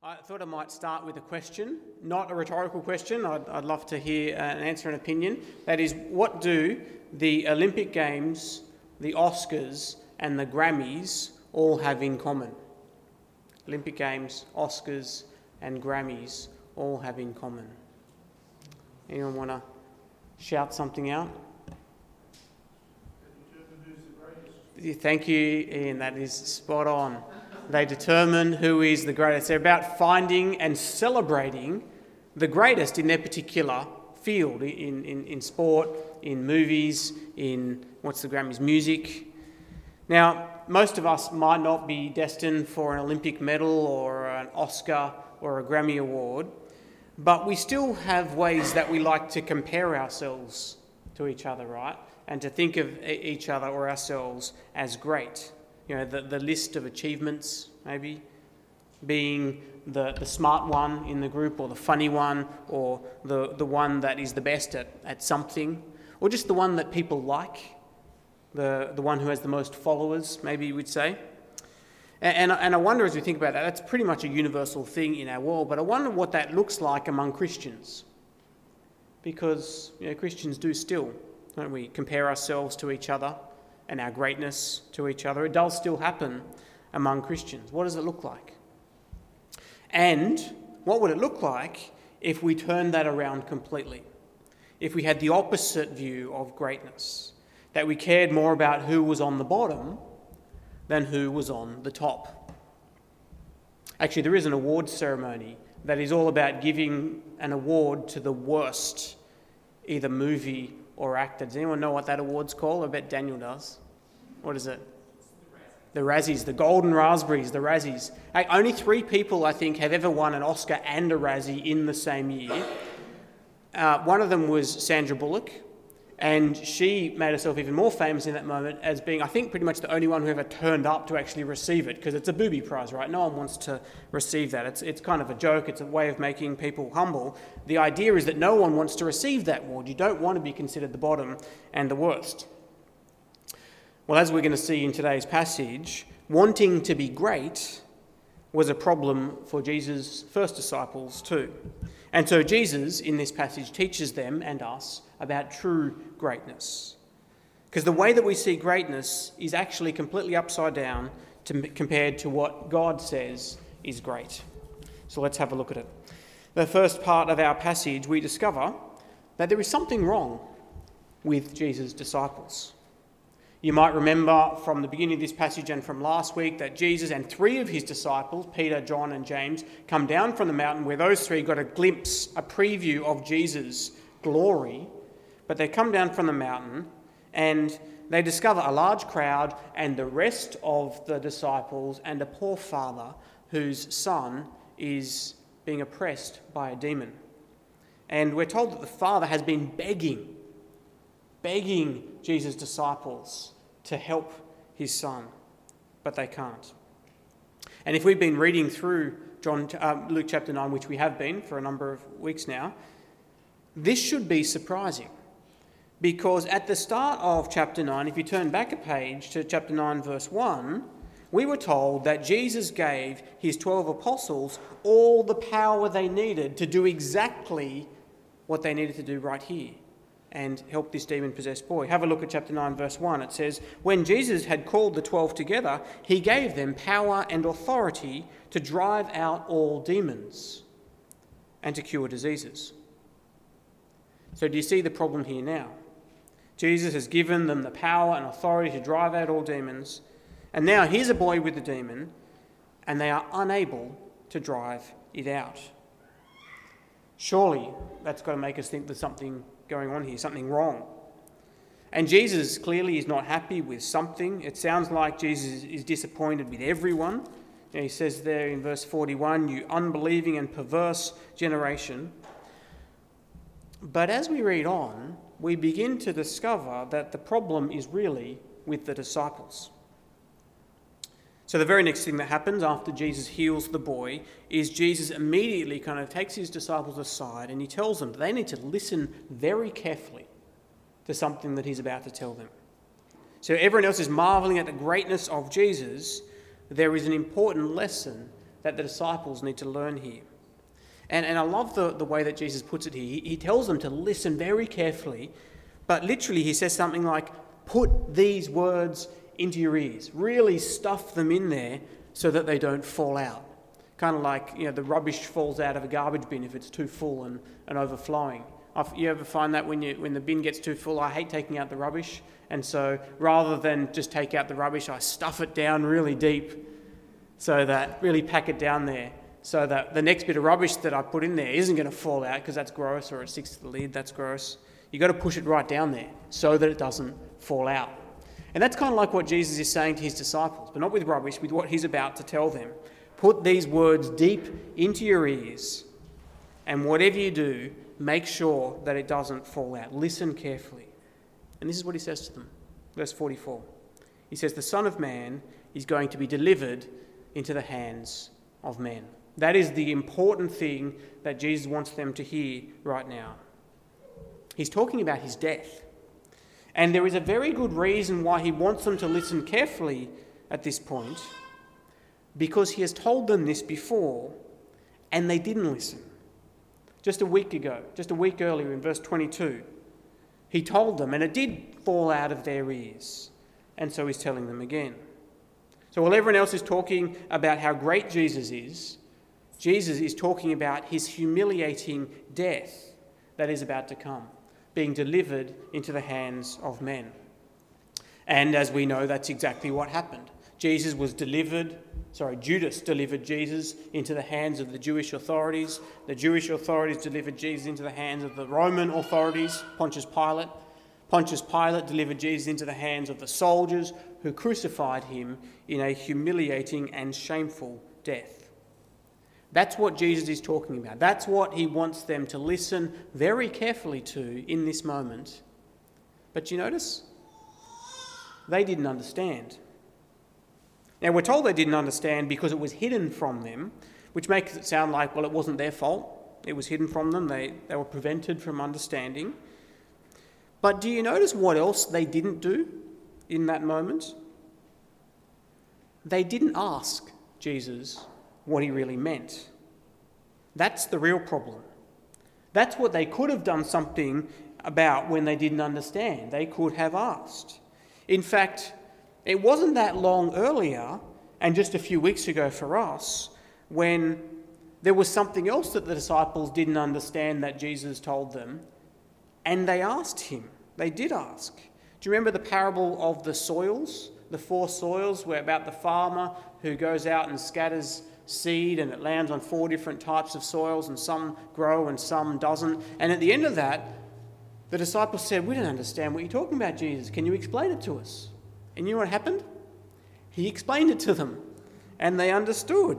I thought I might start with a question, not a rhetorical question. I'd love to hear an answer and opinion. That is, what do the Olympic Games, the Oscars and the Grammys all have in common? Olympic Games, Oscars and Grammys all have in common. Anyone want to shout something out? Thank you, Ian. That is spot on. They determine who is the greatest. They're about finding and celebrating the greatest in their particular field, in sport, in movies, in, what's the Grammys, music. Now, most of us might not be destined for an Olympic medal or an Oscar or a Grammy award, but we still have ways that we like to compare ourselves to each other, right? And to think of each other or ourselves as great. You know, the list of achievements, maybe, being the smart one in the group, or the funny one, or the one that is the best at something, or just the one that people like, the one who has the most followers, maybe you would say. And I wonder, as we think about that, that's pretty much a universal thing in our world, but I wonder what that looks like among Christians. Because, you know, Christians do still, don't we, compare ourselves to each other and our greatness to each other. It does still happen among Christians. What does it look like? And what would it look like if we turned that around completely? If we had the opposite view of greatness, that we cared more about who was on the bottom than who was on the top. Actually, there is an awards ceremony that is all about giving an award to the worst, either movie or actor. Does anyone know what that award's called? I bet Daniel does. What is it? The Razzies, the Golden Raspberries, the Razzies. Only 3 people, I think, have ever won an Oscar and a Razzie in the same year. One of them was Sandra Bullock, and she made herself even more famous in that moment as being, I think, pretty much the only one who ever turned up to actually receive it, because it's a booby prize, right? No one wants to receive that. It's kind of a joke. It's a way of making people humble. The idea is that no one wants to receive that award. You don't want to be considered the bottom and the worst. Well, as we're going to see in today's passage, wanting to be great was a problem for Jesus' first disciples too. And so Jesus, in this passage, teaches them and us about true greatness. Because the way that we see greatness is actually completely upside down compared to what God says is great. So let's have a look at it. The first part of our passage, we discover that there is something wrong with Jesus' disciples. You might remember from the beginning of this passage and from last week that Jesus and 3 of his disciples, Peter, John and James, come down from the mountain where those 3 got a glimpse, a preview of Jesus' glory. But they come down from the mountain and they discover a large crowd and the rest of the disciples and a poor father whose son is being oppressed by a demon. And we're told that the father has been begging Jesus' disciples to help his son, but they can't. And if we've been reading through Luke chapter 9, which we have been for a number of weeks now, this should be surprising. Because at the start of chapter 9, if you turn back a page to chapter 9, verse 1, we were told that Jesus gave his 12 apostles all the power they needed to do exactly what they needed to do right here and help this demon-possessed boy. Have a look at chapter 9, verse 1. It says, "When Jesus had called the 12 together, he gave them power and authority to drive out all demons and to cure diseases." So do you see the problem here now? Jesus has given them the power and authority to drive out all demons, and now here's a boy with the demon, and they are unable to drive it out. Surely that's got to make us think there's something going on here, something wrong. And Jesus clearly is not happy with something. It sounds like Jesus is disappointed with everyone. You know, he says there in verse 41, "You unbelieving and perverse generation." But as we read on, we begin to discover that the problem is really with the disciples. So the very next thing that happens after Jesus heals the boy is Jesus immediately kind of takes his disciples aside and he tells them that they need to listen very carefully to something that he's about to tell them. So everyone else is marveling at the greatness of Jesus. There is an important lesson that the disciples need to learn here. And I love the way that Jesus puts it here. He tells them to listen very carefully, but literally he says something like, put these words into your ears. Really stuff them in there so that they don't fall out. Kind of like, the rubbish falls out of a garbage bin if it's too full and overflowing. You ever find that when the bin gets too full? I hate taking out the rubbish, and so rather than just take out the rubbish, I stuff it down really deep, so that really pack it down there, so that the next bit of rubbish that I put in there isn't going to fall out because that's gross, or it sticks to the lid, that's gross. You've got to push it right down there so that it doesn't fall out. And that's kind of like what Jesus is saying to his disciples, but not with rubbish, with what he's about to tell them. Put these words deep into your ears, and whatever you do, make sure that it doesn't fall out. Listen carefully. And this is what he says to them. Verse 44. He says, the Son of Man is going to be delivered into the hands of men. That is the important thing that Jesus wants them to hear right now. He's talking about his death. And there is a very good reason why he wants them to listen carefully at this point, because he has told them this before, and they didn't listen. Just a week earlier in verse 22, he told them, and it did fall out of their ears. And so he's telling them again. So while everyone else is talking about how great Jesus is talking about his humiliating death that is about to come, being delivered into the hands of men. And as we know, that's exactly what happened. Judas delivered Jesus into the hands of the Jewish authorities. The Jewish authorities delivered Jesus into the hands of the Roman authorities, Pontius Pilate. Pontius Pilate delivered Jesus into the hands of the soldiers who crucified him in a humiliating and shameful death. That's what Jesus is talking about. That's what he wants them to listen very carefully to in this moment. But you notice? They didn't understand. Now, we're told they didn't understand because it was hidden from them, which makes it sound like, well, it wasn't their fault. It was hidden from them. They were prevented from understanding. But do you notice what else they didn't do in that moment? They didn't ask Jesus what he really meant. That's the real problem. That's what they could have done something about when they didn't understand. They could have asked. In fact, it wasn't that long earlier, and just a few weeks ago for us, when there was something else that the disciples didn't understand that Jesus told them, and they asked him. They did ask. Do you remember the parable of the soils? The 4 soils, where about the farmer who goes out and scatters seed and it lands on 4 different types of soils, and some grow and some doesn't. And at the end of that, the disciples said, we don't understand what you're talking about, Jesus. Can you explain it to us? And you know what happened? He explained it to them, and they understood.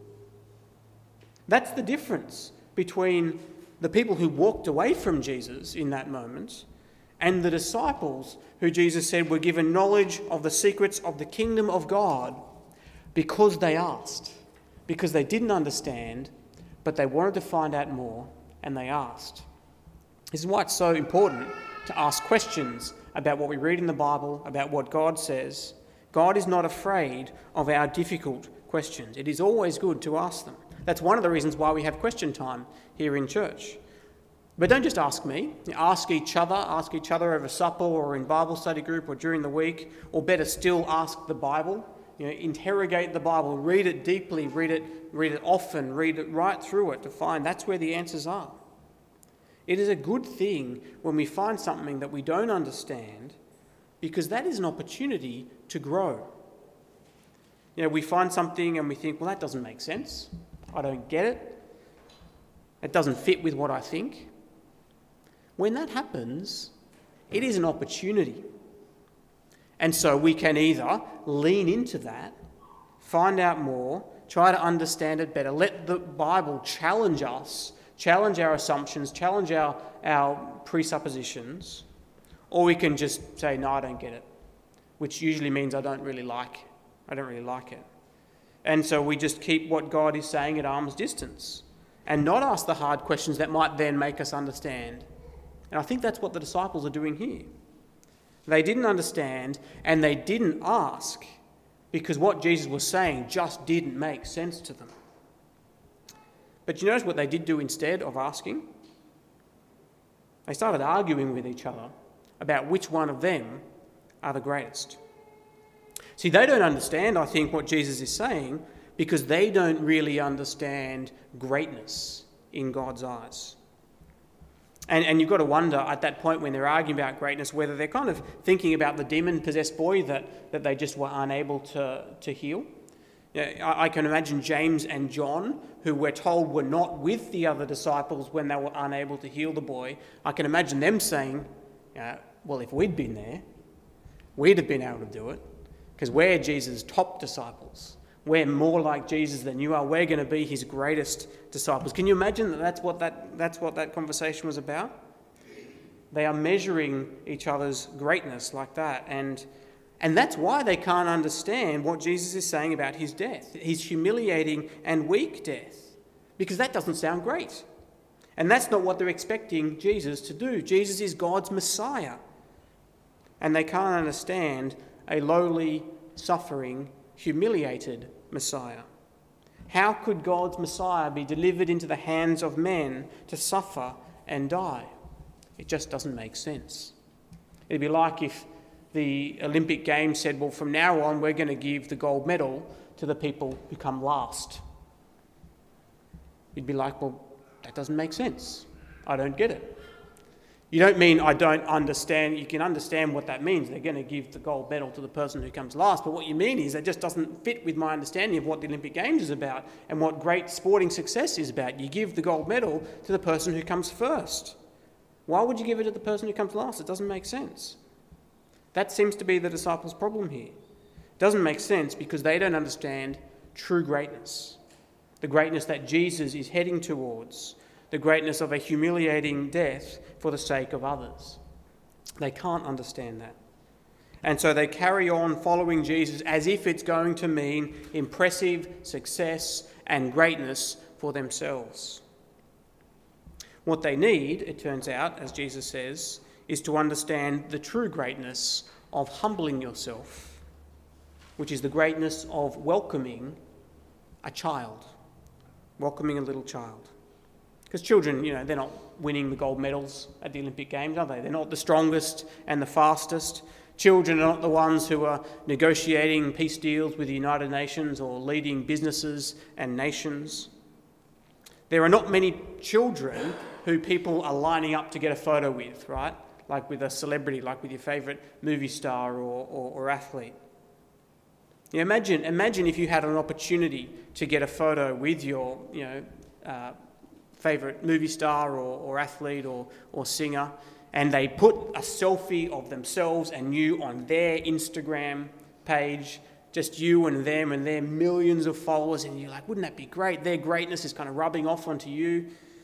That's the difference between the people who walked away from Jesus in that moment and the disciples who Jesus said were given knowledge of the secrets of the kingdom of God because they asked, because they didn't understand, but they wanted to find out more, and they asked. This is why it's so important to ask questions about what we read in the Bible, about what God says. God is not afraid of our difficult questions. It is always good to ask them. That's one of the reasons why we have question time here in church. But don't just ask me. Ask each other over supper or in Bible study group or during the week, or better still, ask the Bible. Interrogate the Bible, read it deeply, read it often, read it right through it to find that's where the answers are. It is a good thing when we find something that we don't understand, because that is an opportunity to grow. We find something and we think, well, that doesn't make sense. I don't get it. It doesn't fit with what I think. When that happens, it is an opportunity. And so we can either lean into that, find out more, try to understand it better, let the Bible challenge us, challenge our assumptions, challenge our presuppositions, or we can just say, no, I don't get it, which usually means I don't really like it. And so we just keep what God is saying at arm's distance and not ask the hard questions that might then make us understand. And I think that's what the disciples are doing here. They didn't understand and they didn't ask because what Jesus was saying just didn't make sense to them. But you notice what they did do instead of asking? They started arguing with each other about which one of them are the greatest. See, they don't understand, I think, what Jesus is saying because they don't really understand greatness in God's eyes. And you've got to wonder at that point when they're arguing about greatness whether they're kind of thinking about the demon-possessed boy that they just were unable to heal. I can imagine James and John, who we're told were not with the other disciples when they were unable to heal the boy. I can imagine them saying, well, if we'd been there, we'd have been able to do it because we're Jesus' top disciples. We're more like Jesus than you are. We're going to be his greatest disciples. Can you imagine that's what that conversation was about? They are measuring each other's greatness like that. And that's why they can't understand what Jesus is saying about his death, his humiliating and weak death, because that doesn't sound great. And that's not what they're expecting Jesus to do. Jesus is God's Messiah. And they can't understand a lowly, suffering, humiliated Messiah. How could God's Messiah be delivered into the hands of men to suffer and die? It just doesn't make sense. It'd be like if the Olympic Games said, well, from now on, we're going to give the gold medal to the people who come last. You'd be like, well, that doesn't make sense. I don't get it. You don't mean I don't understand. You can understand what that means. They're going to give the gold medal to the person who comes last. But what you mean is that just doesn't fit with my understanding of what the Olympic Games is about and what great sporting success is about. You give the gold medal to the person who comes first. Why would you give it to the person who comes last? It doesn't make sense. That seems to be the disciples' problem here. It doesn't make sense because they don't understand true greatness, the greatness that Jesus is heading towards, the greatness of a humiliating death for the sake of others. They can't understand that. And so they carry on following Jesus as if it's going to mean impressive success and greatness for themselves. What they need, it turns out, as Jesus says, is to understand the true greatness of humbling yourself, which is the greatness of welcoming a child, welcoming a little child. Because children, they're not winning the gold medals at the Olympic Games, are they? They're not the strongest and the fastest. Children are not the ones who are negotiating peace deals with the United Nations or leading businesses and nations. There are not many children who people are lining up to get a photo with, right? Like with a celebrity, like with your favourite movie star or athlete. Imagine if you had an opportunity to get a photo with your, favourite movie star or athlete or singer, and they put a selfie of themselves and you on their Instagram page, just you and them and their millions of followers, and you're like, wouldn't that be great? Their greatness is kind of rubbing off onto you.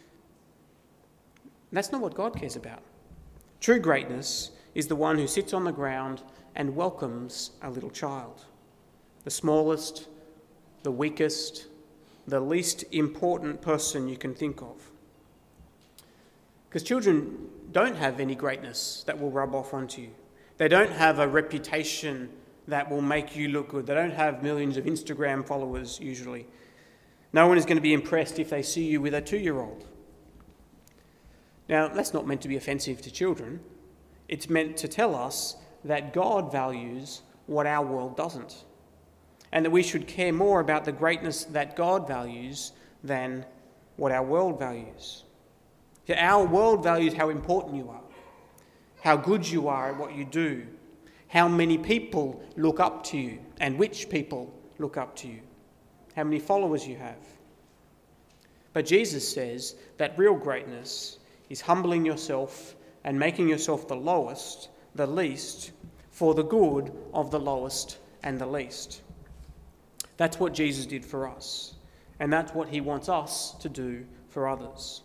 That's not what God cares about. True greatness is the one who sits on the ground and welcomes a little child, the smallest, the weakest, the least important person you can think of. Because children don't have any greatness that will rub off onto you. They don't have a reputation that will make you look good. They don't have millions of Instagram followers usually. No one is going to be impressed if they see you with a 2-year-old. Now, that's not meant to be offensive to children. It's meant to tell us that God values what our world doesn't, and that we should care more about the greatness that God values than what our world values. Our world values how important you are, how good you are at what you do, how many people look up to you, and which people look up to you, how many followers you have. But Jesus says that real greatness is humbling yourself and making yourself the lowest, the least, for the good of the lowest and the least. That's what Jesus did for us, and that's what he wants us to do for others.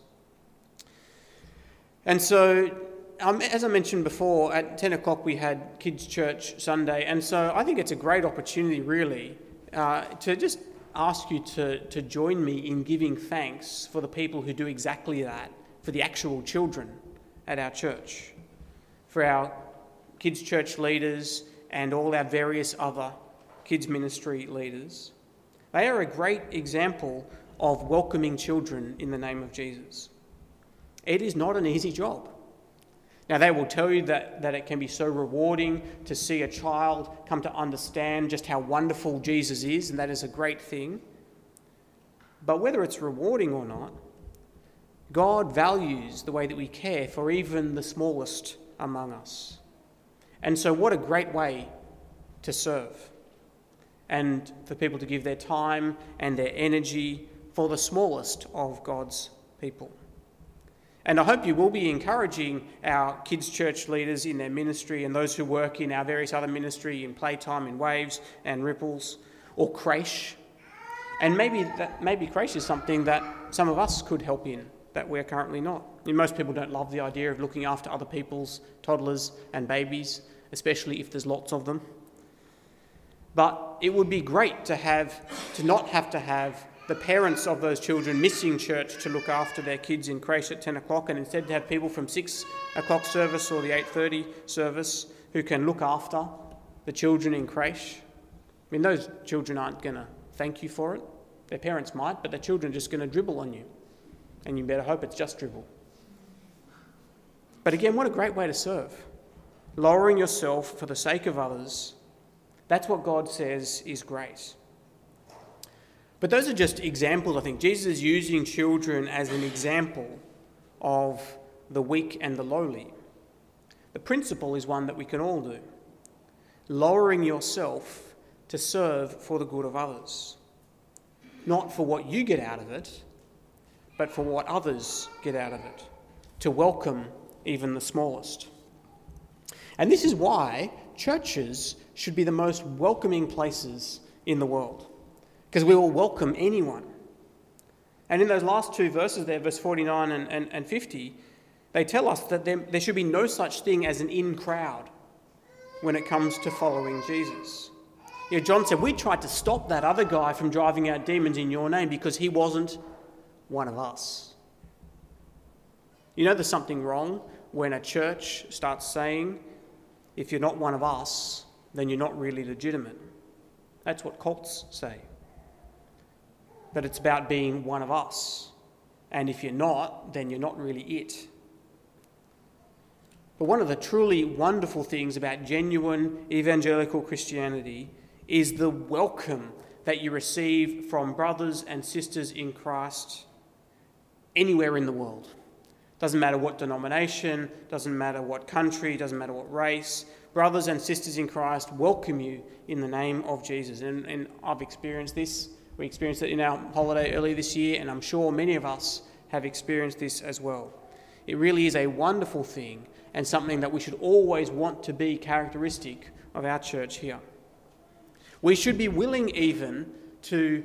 And so, as I mentioned before, at 10 o'clock we had Kids Church Sunday, and so I think it's a great opportunity, really, to just ask you to join me in giving thanks for the people who do exactly that, for the actual children at our church, for our Kids Church leaders and all our various other kids ministry leaders. They are a great example of welcoming children in the name of Jesus. It is not an easy job. Now, they will tell you that it can be so rewarding to see a child come to understand just how wonderful Jesus is, and that is a great thing. But whether it's rewarding or not, God values the way that we care for even the smallest among us. And so what a great way to serve, and for people to give their time and their energy for the smallest of God's people. And I hope you will be encouraging our kids' church leaders in their ministry and those who work in our various other ministry in Playtime, in Waves and Ripples, or Creche. And maybe Creche is something that some of us could help in, that we're currently not. Most people don't love the idea of looking after other people's toddlers and babies, especially if there's lots of them. But it would be great to not have to have the parents of those children missing church to look after their kids in creche at 10 o'clock, and instead to have people from 6 o'clock service or the 8:30 service who can look after the children in creche. I mean, those children aren't going to thank you for it. Their parents might, but their children are just going to dribble on you. And you better hope it's just dribble. But again, what a great way to serve. Lowering yourself for the sake of others. That's what God says is great. But those are just examples, I think. Jesus is using children as an example of the weak and the lowly. The principle is one that we can all do. Lowering yourself to serve for the good of others. Not for what you get out of it, but for what others get out of it. To welcome even the smallest. And this is why churches should be the most welcoming places in the world. Because we will welcome anyone. And in those last two verses there, verse 49 and 50, they tell us that there should be no such thing as an in crowd when it comes to following Jesus. John said, we tried to stop that other guy from driving out demons in your name because he wasn't one of us. There's something wrong when a church starts saying, if you're not one of us, then you're not really legitimate. That's what cults say. But it's about being one of us. And if you're not, then you're not really it. But one of the truly wonderful things about genuine evangelical Christianity is the welcome that you receive from brothers and sisters in Christ anywhere in the world. Doesn't matter what denomination, doesn't matter what country, doesn't matter what race. Brothers and sisters in Christ welcome you in the name of Jesus. And I've experienced this. We experienced it in our holiday earlier this year, and I'm sure many of us have experienced this as well. It really is a wonderful thing and something that we should always want to be characteristic of our church here. We should be willing even to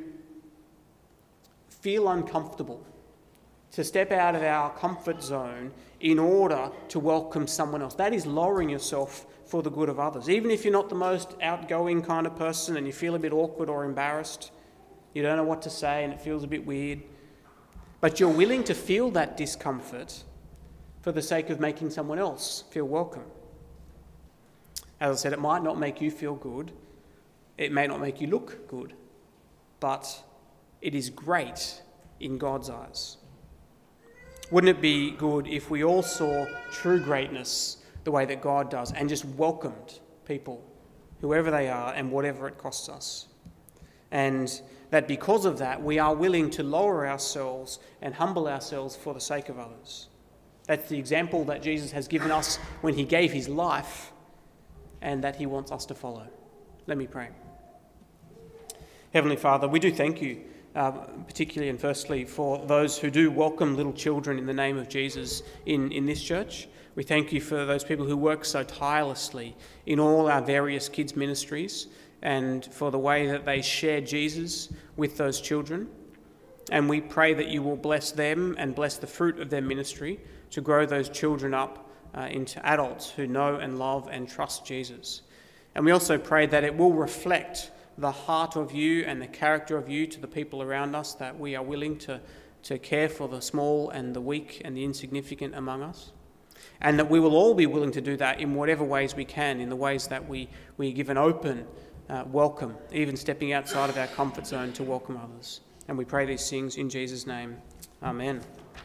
feel uncomfortable, to step out of our comfort zone in order to welcome someone else. That is lowering yourself for the good of others. Even if you're not the most outgoing kind of person and you feel a bit awkward or embarrassed, you don't know what to say and it feels a bit weird, but you're willing to feel that discomfort for the sake of making someone else feel welcome. As I said, it might not make you feel good, it may not make you look good, but it is great in God's eyes. Wouldn't it be good if we all saw true greatness the way that God does and just welcomed people, whoever they are and whatever it costs us? And that because of that, we are willing to lower ourselves and humble ourselves for the sake of others. That's the example that Jesus has given us when he gave his life and that he wants us to follow. Let me pray. Heavenly Father, we do thank you, particularly and firstly, for those who do welcome little children in the name of Jesus in this church. We thank you for those people who work so tirelessly in all our various kids' ministries and for the way that they share Jesus with those children. And we pray that you will bless them and bless the fruit of their ministry to grow those children up into adults who know and love and trust Jesus. And we also pray that it will reflect the heart of you and the character of you to the people around us, that we are willing to care for the small and the weak and the insignificant among us. And that we will all be willing to do that in whatever ways we can, in the ways that we give an open welcome, even stepping outside of our comfort zone to welcome others. And we pray these things in Jesus' name. Amen.